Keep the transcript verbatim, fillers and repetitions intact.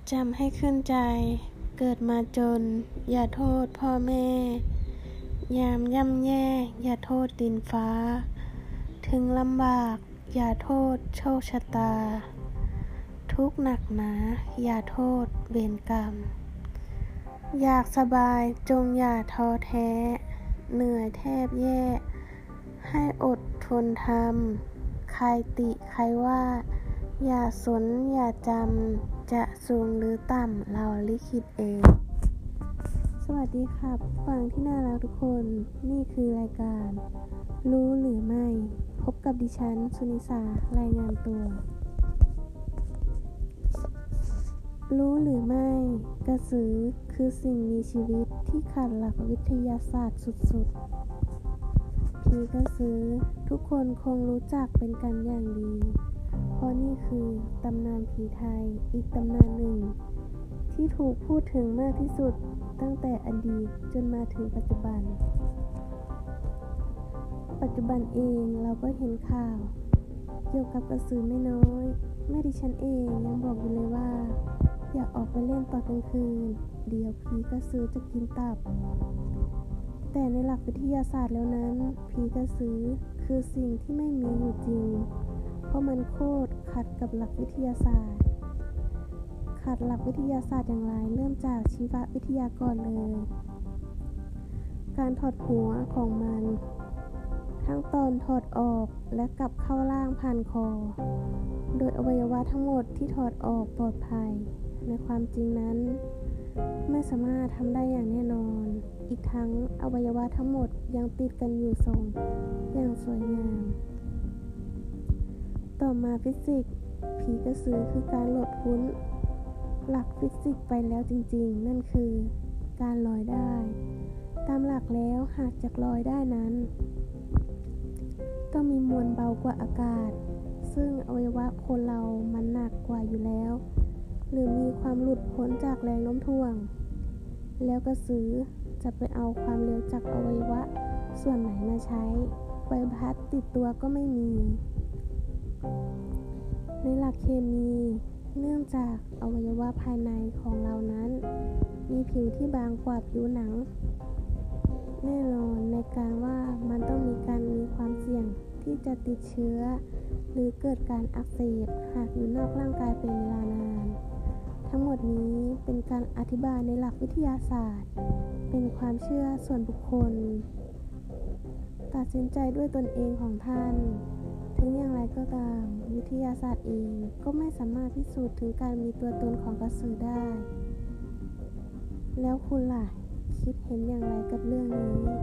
จำให้ขึ้นใจเกิดมาจนอย่าโทษพ่อแม่ยามย่ำแย่อย่าโทษดินฟ้าถึงลำบากอย่าโทษโชคชะตาทุกข์หนักหนาอย่าโทษเวรกรรมอยากสบายจงอย่าท้อแท้เหนื่อยแทบแย่ให้อดทนทำใครติใครว่าอย่าสนอย่าจำจะสูงหรือต่ำเราลิขิตเองสวัสดีครับฟังที่น่ารักทุกคนนี่คือรายการรู้หรือไม่พบกับดิฉันสุนิสารายงานตัวรู้หรือไม่กระสือคือสิ่งมีชีวิตที่ขาดหลักวิทยาศาสตร์สุดๆผีกระสือทุกคนคงรู้จักเป็นกันอย่างดีเพราะนี่คือตำนานผีไทยอีกตำนานหนึ่งที่ถูกพูดถึงมากที่สุดตั้งแต่อดีตจนมาถึงปัจจุบันปัจจุบันเองเราก็เห็นข่าวเกี่ยวกับกระสือไม่น้อยแม่ดิฉันเองยังบอกอยู่เลยว่าอยากออกไปเล่นตอนกลางคืนเดี๋ยวผีกระสือจะกินตับแต่ในหลักวิทยาศาสตร์แล้วนั้นผีกระสือคือสิ่งที่ไม่มีอยู่จริงเพราะมันโคตรขัดกับหลักวิทยาศาสตร์ขัดหลักวิทยาศาสตร์อย่างไรเริ่มจากชีววิทยาก่อนเลยการถอดหัวของมันทั้งตอนถอดออกและกลับเข้าร่างผ่านคอโดยอวัยวะทั้งหมดที่ถอดออกปลอดภัยในความจริงนั้นไม่สามารถทำได้อย่างแน่นอนอีกทั้งอวัยวะทั้งหมดยังติดกันอยู่ทรงอย่างสวยงามต่อมาฟิสิกส์ผีกระสือคือการหลุดพ้นหลักฟิสิกส์ไปแล้วจริงๆนั่นคือการลอยได้ตามหลักแล้วหากจะลอยได้นั้นต้องมีมวลเบากว่าอากาศซึ่งอวัยวะคนเรามันหนักกว่าอยู่แล้วหรือมีความหลุดพ้นจากแรงโน้มถ่วงแล้วกระสือจะไปเอาความเร็วจากอวัยวะส่วนไหนมาใช้ใบพัดติดตัวก็ไม่มีในหลักเคมีเนื่องจากอวัยวะภายในของเรานั้นมีผิวที่บางกว่าผิวหนังแน่นอนในการว่ามันต้องมีการมีความเสี่ยงที่จะติดเชื้อหรือเกิดการอักเสบหากอยู่นอกร่างกายเป็นเวลานานทั้งหมดนี้เป็นการอธิบายในหลักวิทยาศาสตร์เป็นความเชื่อส่วนบุคคลตัดสินใจด้วยตนเองของท่านถึงอย่างไรก็ตามวิทยาศาสตร์เองก็ไม่สามารถพิสูจน์ถึงการมีตัวตนของกระสือได้แล้วคุณล่ะคิดเห็นอย่างไรกับเรื่องนี้